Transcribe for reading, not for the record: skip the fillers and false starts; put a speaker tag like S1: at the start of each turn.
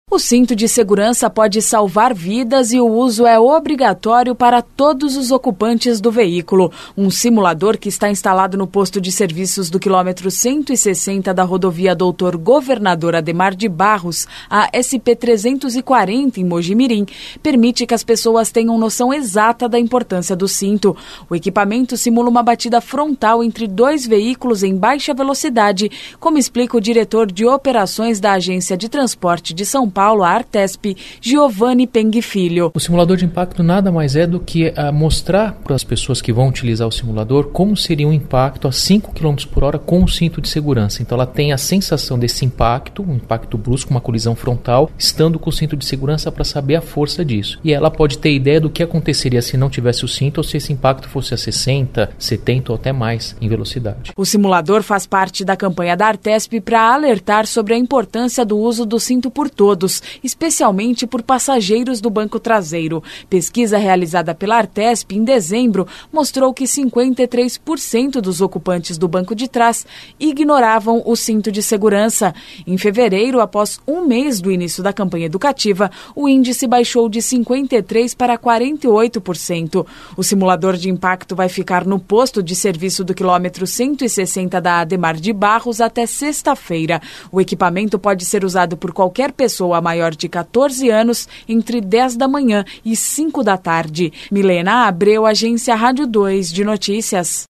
S1: O cinto de segurança pode salvar vidas e o uso é obrigatório para todos os ocupantes do veículo. Um simulador que está instalado no posto de serviços do quilômetro 160 da rodovia Doutor Governador Adhemar de Barros, a SP-340 em Mojimirim, permite que as pessoas tenham noção exata da importância do cinto. O equipamento simula uma batida frontal entre dois veículos em baixa velocidade, como explica o diretor de operações da Agência de Transporte de São Paulo, a Artesp, Giovanni Penghi Filho.
S2: O simulador de impacto nada mais é do que mostrar para as pessoas que vão utilizar o simulador como seria um impacto a 5 km por hora com o cinto de segurança. Então ela tem a sensação desse impacto, um impacto brusco, uma colisão frontal, estando com o cinto de segurança para saber a força disso. E ela pode ter ideia do que aconteceria se não tivesse o cinto ou se esse impacto fosse a 60, 70 ou até mais em velocidade.
S1: O simulador faz parte da campanha da Artesp para alertar sobre a importância do uso do cinto por todos, especialmente por passageiros do banco traseiro. Pesquisa realizada pela Artesp em dezembro mostrou que 53% dos ocupantes do banco de trás ignoravam o cinto de segurança. Em fevereiro, após um mês do início da campanha educativa, o índice baixou de 53% para 48%. O simulador de impacto vai ficar no posto de serviço do quilômetro 160 da Adhemar de Barros até sexta-feira. O equipamento pode ser usado por qualquer pessoa maior de 14 anos entre 10 da manhã e 5 da tarde. Milena Abreu, Agência Rádio 2 de Notícias.